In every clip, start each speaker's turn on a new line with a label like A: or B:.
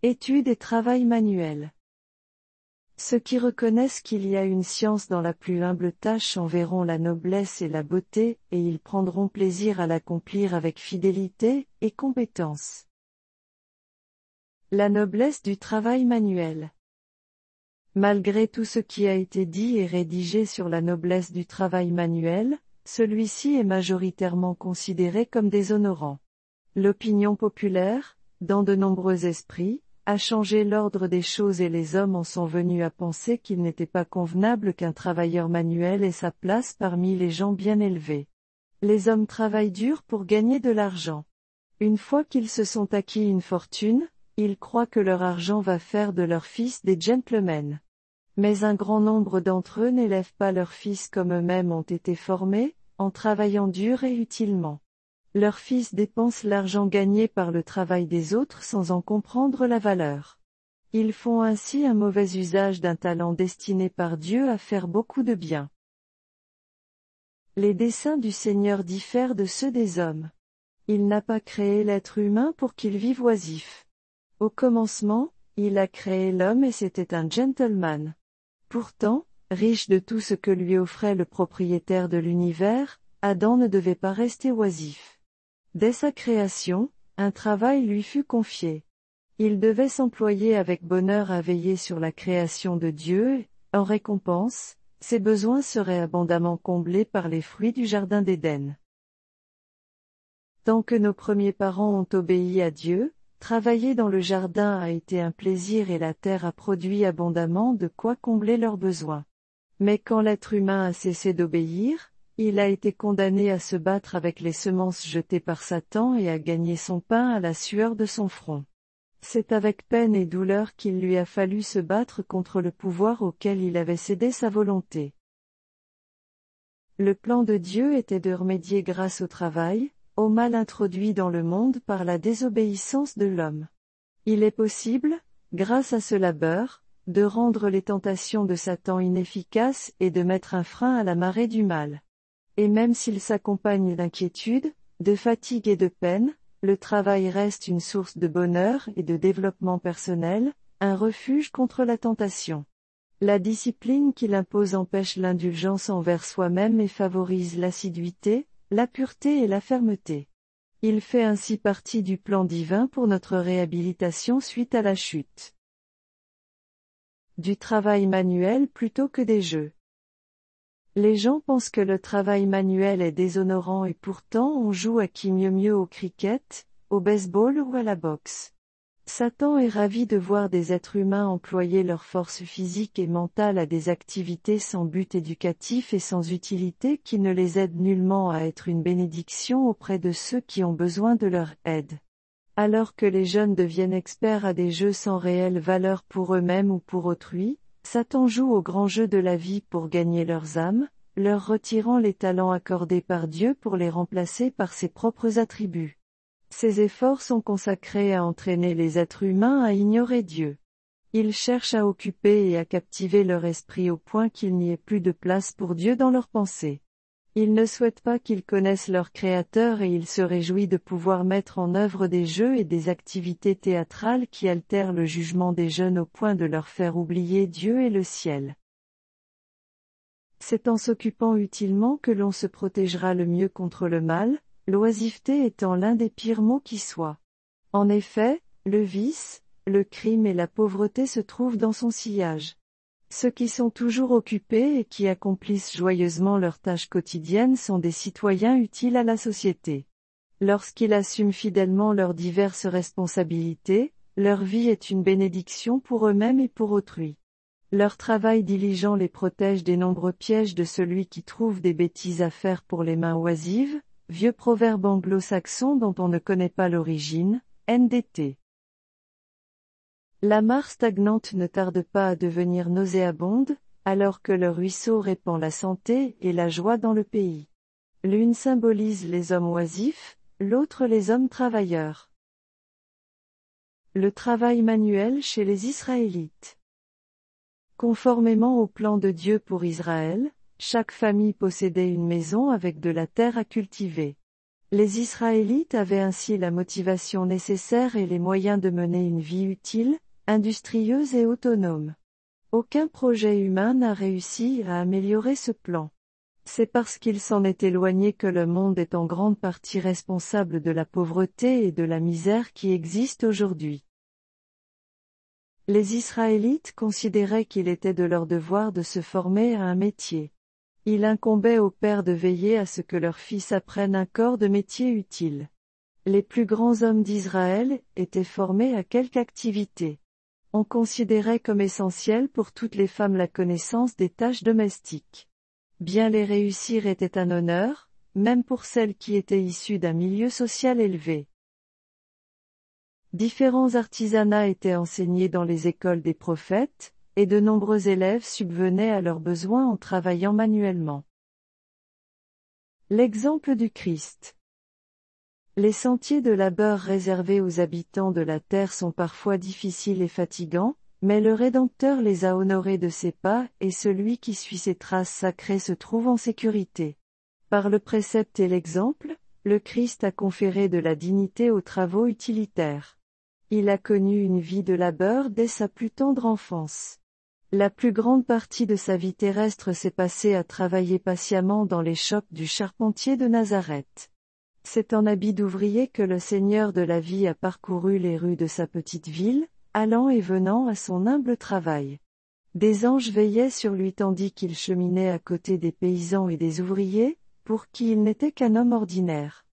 A: Étude et travail manuel. Ceux qui reconnaissent qu'il y a une science dans la plus humble tâche en verront la noblesse et la beauté, et ils prendront plaisir à l'accomplir avec fidélité et compétence. La noblesse du travail manuel. Malgré tout ce qui a été dit et rédigé sur la noblesse du travail manuel, celui-ci est majoritairement considéré comme déshonorant. L'opinion populaire, dans de nombreux esprits, a changé l'ordre des choses et les hommes en sont venus à penser qu'il n'était pas convenable qu'un travailleur manuel ait sa place parmi les gens bien élevés. Les hommes travaillent dur pour gagner de l'argent. Une fois qu'ils se sont acquis une fortune, ils croient que leur argent va faire de leurs fils des gentlemen. Mais un grand nombre d'entre eux n'élèvent pas leurs fils comme eux-mêmes ont été formés, en travaillant dur et utilement. Leurs fils dépensent l'argent gagné par le travail des autres sans en comprendre la valeur. Ils font ainsi un mauvais usage d'un talent destiné par Dieu à faire beaucoup de bien. Les desseins du Seigneur diffèrent de ceux des hommes. Il n'a pas créé l'être humain pour qu'il vive oisif. Au commencement, il a créé l'homme et c'était un gentleman. Pourtant, riche de tout ce que lui offrait le propriétaire de l'univers, Adam ne devait pas rester oisif. Dès sa création, un travail lui fut confié. Il devait s'employer avec bonheur à veiller sur la création de Dieu et, en récompense, ses besoins seraient abondamment comblés par les fruits du jardin d'Éden. Tant que nos premiers parents ont obéi à Dieu, travailler dans le jardin a été un plaisir et la terre a produit abondamment de quoi combler leurs besoins. Mais quand l'être humain a cessé d'obéir, il a été condamné à se battre avec les semences jetées par Satan et à gagner son pain à la sueur de son front. C'est avec peine et douleur qu'il lui a fallu se battre contre le pouvoir auquel il avait cédé sa volonté. Le plan de Dieu était de remédier grâce au travail, au mal introduit dans le monde par la désobéissance de l'homme. Il est possible, grâce à ce labeur, de rendre les tentations de Satan inefficaces et de mettre un frein à la marée du mal. Et même s'il s'accompagne d'inquiétude, de fatigue et de peine, le travail reste une source de bonheur et de développement personnel, un refuge contre la tentation. La discipline qu'il impose empêche l'indulgence envers soi-même et favorise l'assiduité, la pureté et la fermeté. Il fait ainsi partie du plan divin pour notre réhabilitation suite à la chute. Du travail manuel plutôt que des jeux. Les gens pensent que le travail manuel est déshonorant et pourtant on joue à qui mieux au cricket, au baseball ou à la boxe. Satan est ravi de voir des êtres humains employer leur force physique et mentale à des activités sans but éducatif et sans utilité qui ne les aident nullement à être une bénédiction auprès de ceux qui ont besoin de leur aide. Alors que les jeunes deviennent experts à des jeux sans réelle valeur pour eux-mêmes ou pour autrui, Satan joue au grand jeu de la vie pour gagner leurs âmes, leur retirant les talents accordés par Dieu pour les remplacer par ses propres attributs. Ces efforts sont consacrés à entraîner les êtres humains à ignorer Dieu. Ils cherchent à occuper et à captiver leur esprit au point qu'il n'y ait plus de place pour Dieu dans leurs pensées. Ils ne souhaitent pas qu'ils connaissent leur Créateur et ils se réjouissent de pouvoir mettre en œuvre des jeux et des activités théâtrales qui altèrent le jugement des jeunes au point de leur faire oublier Dieu et le ciel. C'est en s'occupant utilement que l'on se protégera le mieux contre le mal, l'oisiveté étant l'un des pires maux qui soient. En effet, le vice, le crime et la pauvreté se trouvent dans son sillage. Ceux qui sont toujours occupés et qui accomplissent joyeusement leurs tâches quotidiennes sont des citoyens utiles à la société. Lorsqu'ils assument fidèlement leurs diverses responsabilités, leur vie est une bénédiction pour eux-mêmes et pour autrui. Leur travail diligent les protège des nombreux pièges de celui qui trouve des bêtises à faire pour les mains oisives, vieux proverbe anglo-saxon dont on ne connaît pas l'origine, NDT. La mare stagnante ne tarde pas à devenir nauséabonde, alors que le ruisseau répand la santé et la joie dans le pays. L'une symbolise les hommes oisifs, l'autre les hommes travailleurs. Le travail manuel chez les Israélites. Conformément au plan de Dieu pour Israël, chaque famille possédait une maison avec de la terre à cultiver. Les Israélites avaient ainsi la motivation nécessaire et les moyens de mener une vie utile, industrieuse et autonome. Aucun projet humain n'a réussi à améliorer ce plan. C'est parce qu'il s'en est éloigné que le monde est en grande partie responsable de la pauvreté et de la misère qui existent aujourd'hui. Les Israélites considéraient qu'il était de leur devoir de se former à un métier. Il incombait aux pères de veiller à ce que leurs fils apprennent un corps de métier utile. Les plus grands hommes d'Israël étaient formés à quelque activité. On considérait comme essentiel pour toutes les femmes la connaissance des tâches domestiques. Bien les réussir était un honneur, même pour celles qui étaient issues d'un milieu social élevé. Différents artisanats étaient enseignés dans les écoles des prophètes, et de nombreux élèves subvenaient à leurs besoins en travaillant manuellement. L'exemple du Christ. Les sentiers de labeur réservés aux habitants de la terre sont parfois difficiles et fatigants, mais le Rédempteur les a honorés de ses pas et celui qui suit ses traces sacrées se trouve en sécurité. Par le précepte et l'exemple, le Christ a conféré de la dignité aux travaux utilitaires. Il a connu une vie de labeur dès sa plus tendre enfance. La plus grande partie de sa vie terrestre s'est passée à travailler patiemment dans les shops du charpentier de Nazareth. C'est en habit d'ouvrier que le Seigneur de la vie a parcouru les rues de sa petite ville, allant et venant à son humble travail. Des anges veillaient sur lui tandis qu'il cheminait à côté des paysans et des ouvriers, pour qui il n'était qu'un homme ordinaire.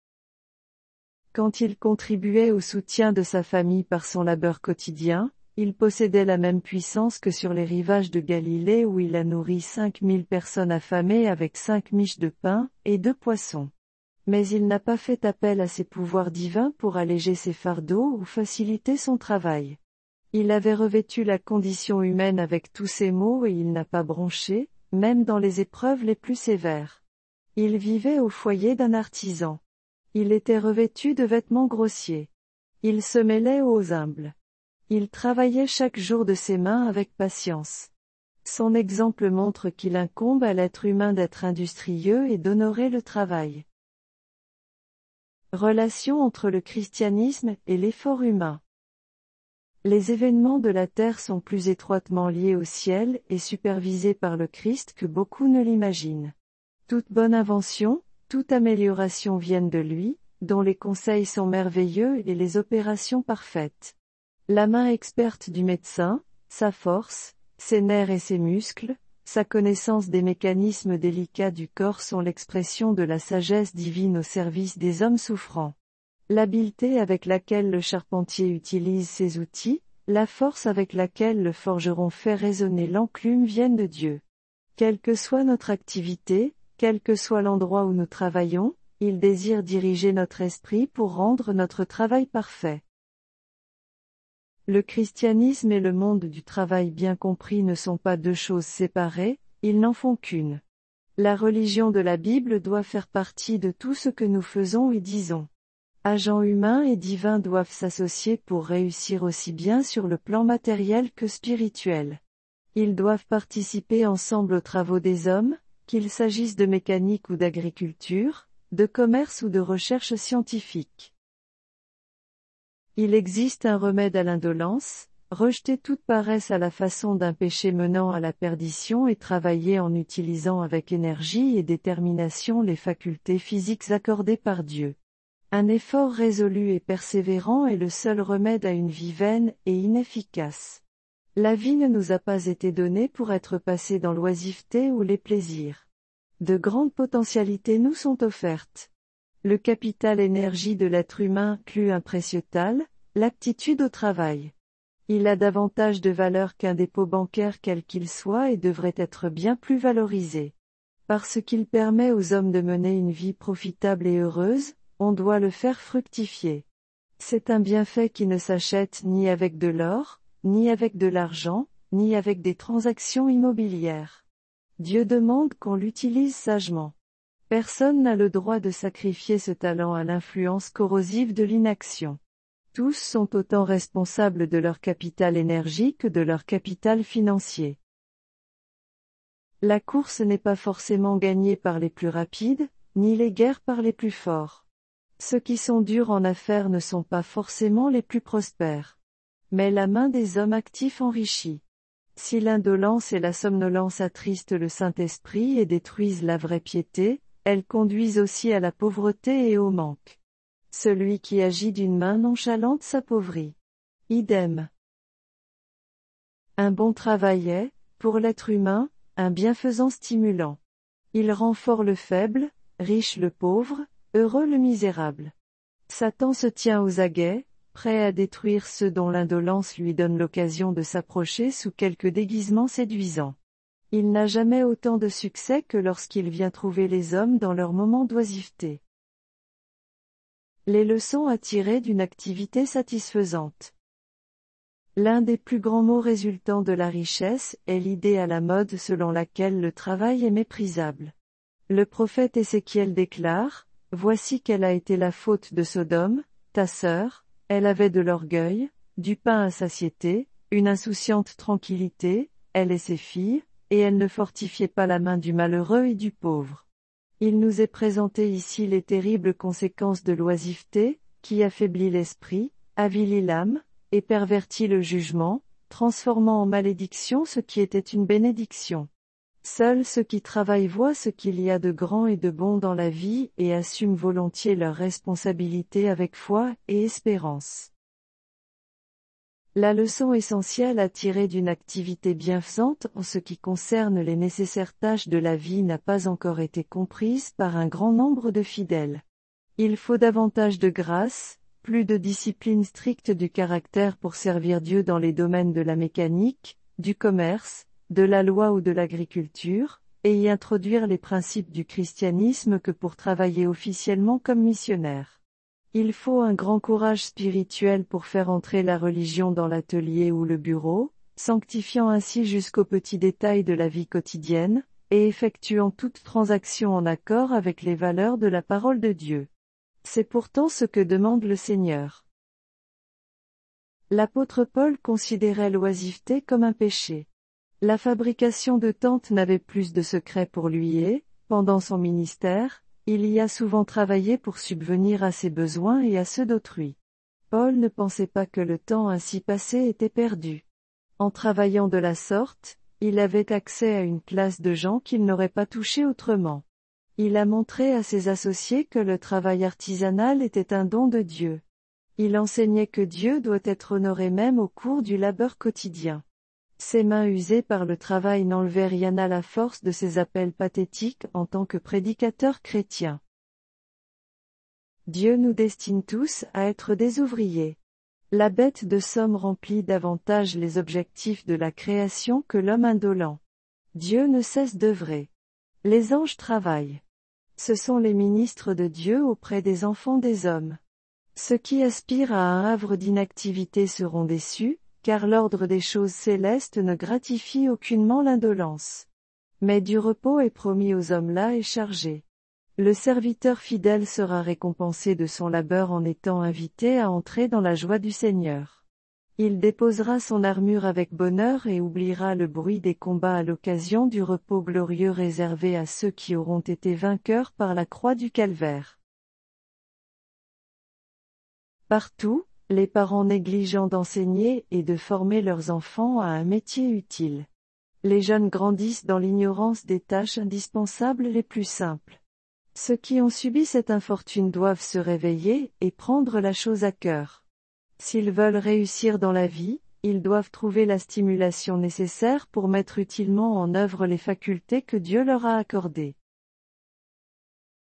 A: Quand il contribuait au soutien de sa famille par son labeur quotidien, il possédait la même puissance que sur les rivages de Galilée où il a nourri 5000 personnes affamées avec 5 miches de pain et 2 poissons. Mais il n'a pas fait appel à ses pouvoirs divins pour alléger ses fardeaux ou faciliter son travail. Il avait revêtu la condition humaine avec tous ses maux et il n'a pas bronché, même dans les épreuves les plus sévères. Il vivait au foyer d'un artisan. Il était revêtu de vêtements grossiers. Il se mêlait aux humbles. Il travaillait chaque jour de ses mains avec patience. Son exemple montre qu'il incombe à l'être humain d'être industrieux et d'honorer le travail. Relation entre le christianisme et l'effort humain. Les événements de la terre sont plus étroitement liés au ciel et supervisés par le Christ que beaucoup ne l'imaginent. Toute bonne invention, toute amélioration viennent de lui, dont les conseils sont merveilleux et les opérations parfaites. La main experte du médecin, sa force, ses nerfs et ses muscles, sa connaissance des mécanismes délicats du corps sont l'expression de la sagesse divine au service des hommes souffrants. L'habileté avec laquelle le charpentier utilise ses outils, la force avec laquelle le forgeron fait résonner l'enclume viennent de Dieu. Quelle que soit notre activité, quel que soit l'endroit où nous travaillons, il désire diriger notre esprit pour rendre notre travail parfait. Le christianisme et le monde du travail bien compris ne sont pas deux choses séparées, ils n'en font qu'une. La religion de la Bible doit faire partie de tout ce que nous faisons et disons. Agents humains et divins doivent s'associer pour réussir aussi bien sur le plan matériel que spirituel. Ils doivent participer ensemble aux travaux des hommes, qu'il s'agisse de mécanique ou d'agriculture, de commerce ou de recherche scientifique. Il existe un remède à l'indolence, rejeter toute paresse à la façon d'un péché menant à la perdition et travailler en utilisant avec énergie et détermination les facultés physiques accordées par Dieu. Un effort résolu et persévérant est le seul remède à une vie vaine et inefficace. La vie ne nous a pas été donnée pour être passée dans l'oisiveté ou les plaisirs. De grandes potentialités nous sont offertes. Le capital énergie de l'être humain inclut un précieux tal, l'aptitude au travail. Il a davantage de valeur qu'un dépôt bancaire quel qu'il soit et devrait être bien plus valorisé. Parce qu'il permet aux hommes de mener une vie profitable et heureuse, on doit le faire fructifier. C'est un bienfait qui ne s'achète ni avec de l'or, ni avec de l'argent, ni avec des transactions immobilières. Dieu demande qu'on l'utilise sagement. Personne n'a le droit de sacrifier ce talent à l'influence corrosive de l'inaction. Tous sont autant responsables de leur capital énergie que de leur capital financier. La course n'est pas forcément gagnée par les plus rapides, ni les guerres par les plus forts. Ceux qui sont durs en affaires ne sont pas forcément les plus prospères. Mais la main des hommes actifs enrichit. Si l'indolence et la somnolence attristent le Saint-Esprit et détruisent la vraie piété, elles conduisent aussi à la pauvreté et au manque. Celui qui agit d'une main nonchalante s'appauvrit. Idem. Un bon travail est, pour l'être humain, un bienfaisant stimulant. Il rend fort le faible, riche le pauvre, heureux le misérable. Satan se tient aux aguets, prêt à détruire ceux dont l'indolence lui donne l'occasion de s'approcher sous quelque déguisement séduisant. Il n'a jamais autant de succès que lorsqu'il vient trouver les hommes dans leur moment d'oisiveté. Les leçons à tirer d'une activité satisfaisante. L'un des plus grands maux résultant de la richesse est l'idée à la mode selon laquelle le travail est méprisable. Le prophète Ézéchiel déclare, « Voici quelle a été la faute de Sodome, ta sœur, elle avait de l'orgueil, du pain à satiété, une insouciante tranquillité, elle et ses filles, et elle ne fortifiait pas la main du malheureux et du pauvre. » Il nous est présenté ici les terribles conséquences de l'oisiveté, qui affaiblit l'esprit, avilit l'âme, et pervertit le jugement, transformant en malédiction ce qui était une bénédiction. Seuls ceux qui travaillent voient ce qu'il y a de grand et de bon dans la vie et assument volontiers leurs responsabilités avec foi et espérance. La leçon essentielle à tirer d'une activité bienfaisante en ce qui concerne les nécessaires tâches de la vie n'a pas encore été comprise par un grand nombre de fidèles. Il faut davantage de grâce, plus de discipline stricte du caractère pour servir Dieu dans les domaines de la mécanique, du commerce, de la loi ou de l'agriculture, et y introduire les principes du christianisme que pour travailler officiellement comme missionnaire. Il faut un grand courage spirituel pour faire entrer la religion dans l'atelier ou le bureau, sanctifiant ainsi jusqu'aux petits détails de la vie quotidienne, et effectuant toute transaction en accord avec les valeurs de la parole de Dieu. C'est pourtant ce que demande le Seigneur. L'apôtre Paul considérait l'oisiveté comme un péché. La fabrication de tentes n'avait plus de secret pour lui et, pendant son ministère, il y a souvent travaillé pour subvenir à ses besoins et à ceux d'autrui. Paul ne pensait pas que le temps ainsi passé était perdu. En travaillant de la sorte, il avait accès à une classe de gens qu'il n'aurait pas touché autrement. Il a montré à ses associés que le travail artisanal était un don de Dieu. Il enseignait que Dieu doit être honoré même au cours du labeur quotidien. Ses mains usées par le travail n'enlevaient rien à la force de ses appels pathétiques en tant que prédicateur chrétien. Dieu nous destine tous à être des ouvriers. La bête de somme remplit davantage les objectifs de la création que l'homme indolent. Dieu ne cesse d'œuvrer. Les anges travaillent. Ce sont les ministres de Dieu auprès des enfants des hommes. Ceux qui aspirent à un havre d'inactivité seront déçus, car l'ordre des choses célestes ne gratifie aucunement l'indolence. Mais du repos est promis aux hommes las et chargés. Le serviteur fidèle sera récompensé de son labeur en étant invité à entrer dans la joie du Seigneur. Il déposera son armure avec bonheur et oubliera le bruit des combats à l'occasion du repos glorieux réservé à ceux qui auront été vainqueurs par la croix du calvaire. Partout, les parents négligent d'enseigner et de former leurs enfants à un métier utile. Les jeunes grandissent dans l'ignorance des tâches indispensables les plus simples. Ceux qui ont subi cette infortune doivent se réveiller et prendre la chose à cœur. S'ils veulent réussir dans la vie, ils doivent trouver la stimulation nécessaire pour mettre utilement en œuvre les facultés que Dieu leur a accordées.